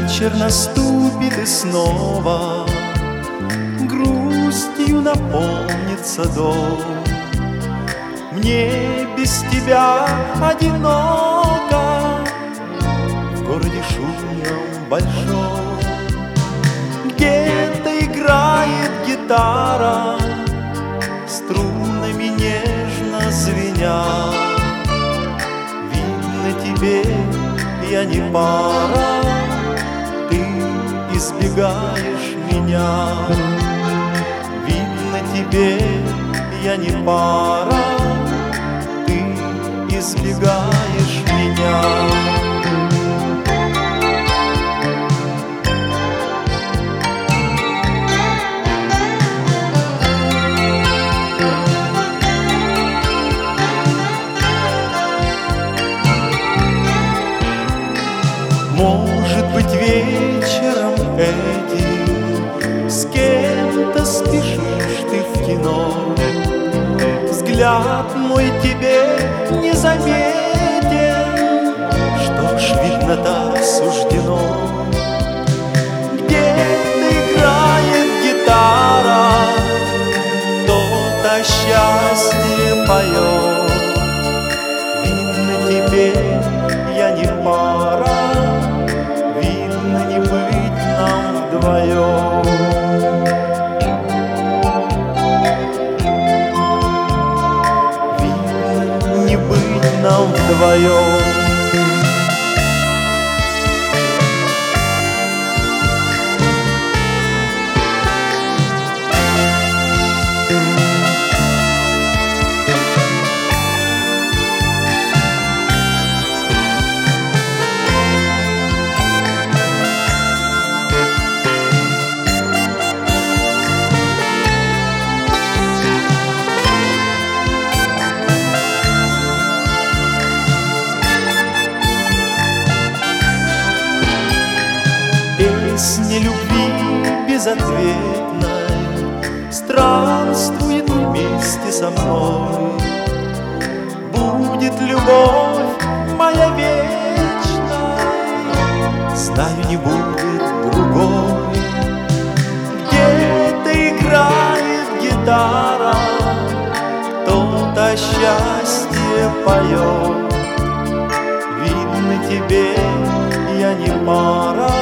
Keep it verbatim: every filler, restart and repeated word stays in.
вечер наступит и снова грустью наполнится дом. Мне без тебя одиноко в городе шумном большом. Где-то играет гитара, струнами нежно звеня. Видно, тебе я не пара, ты избегаешь меня. Видно, тебе я не пара, ты избегаешь меня. Может быть, вечером этим с кем-то спешишь ты в кино. Взгляд мой тебе не заметен, что ж, видно, так суждено. Где-то играет гитара, кто-то о счастье поет. Видно, тебе я не пара, не быть нам вдвоем. Видно, не быть нам вдвоем. Песня любви безответной странствует вместе со мной. Будет любовь моя вечной, знаю, не будет другой. Где-то играет гитара, кто-то о счастье поет. Видно, тебе я не пара,